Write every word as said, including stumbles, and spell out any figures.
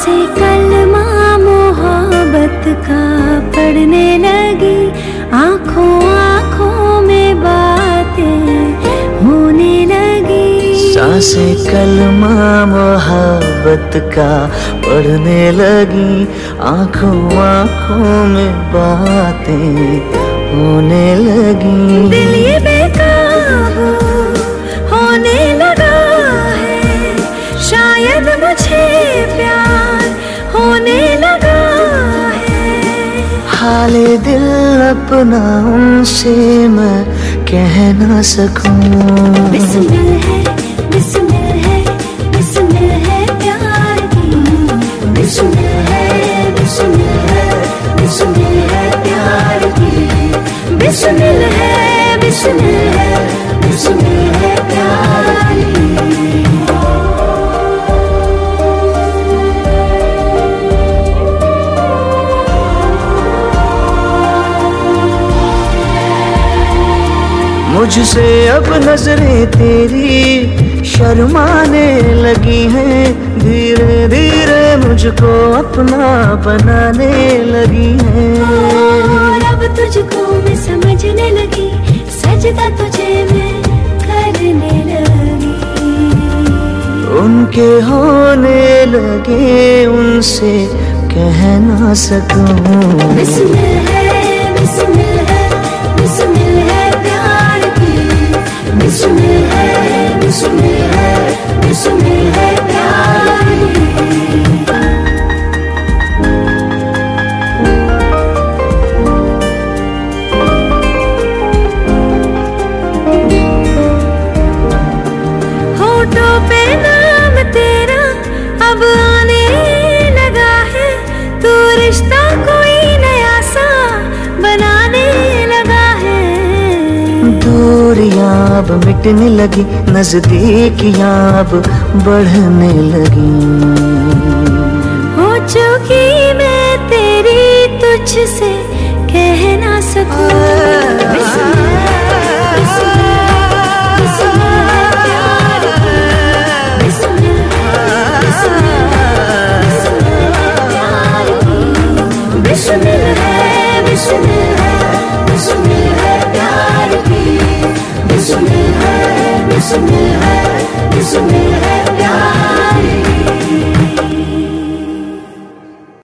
सांसें कलमा मोहब्बत का पढ़ने लगी, आंखों आंखों में बातें होने लगी। सांसें कलमा मोहब्बत का पढ़ने लगी, आंखों आंखों में बातें होने लगी। दिल ये बेकाबू होने लगा है, शायद मुझे प्यार होने लगा है। हाले दिल अपना उनसे मैं कह ना सकूं। बिस्मिल है, बिस्मिल है, बिस्मिल है प्यार की। बिस्मिल है, बिस्मिल है, बिस्मिल है प्यार की। बिस्मिल है, बिस्मिल है, बिस्मिल है प्यार की। मुझसे अब नजरें तेरी शर्माने लगी हैं, धीरे धीरे मुझको अपना बनाने लगी हैं। और अब तुझको मैं समझने लगी, सजदा तुझे मैं करने लगी। उनके होने लगे उनसे कह ना सकूं। बिस्मिल है, बिस्मिल है, बिस्मिल है प्यार की। बिस्मिल है, बिस्मिल है, बिस्मिल है प्यार की। होठों पे नाम तेरा अब आने लगा है, तू रिश्ता कोई नया सा बनाने लगा है। दूरियां अब मिटने लगी, नजदीकियां अब बढ़ने लगी। हो चुकी मैं तेरी तुझसे कह ना सकूं। बिस्मिल है, बिस्मिल है, बिस्मिल है प्यार की। बिस्मिल है, बिस्मिल है, बिस्मिल है प्यार की। बिस्मिल है, बिस्मिल है, बिस्मिल है प्यार की। बिस्मिल है, बिस्मिल है, बिस्मिल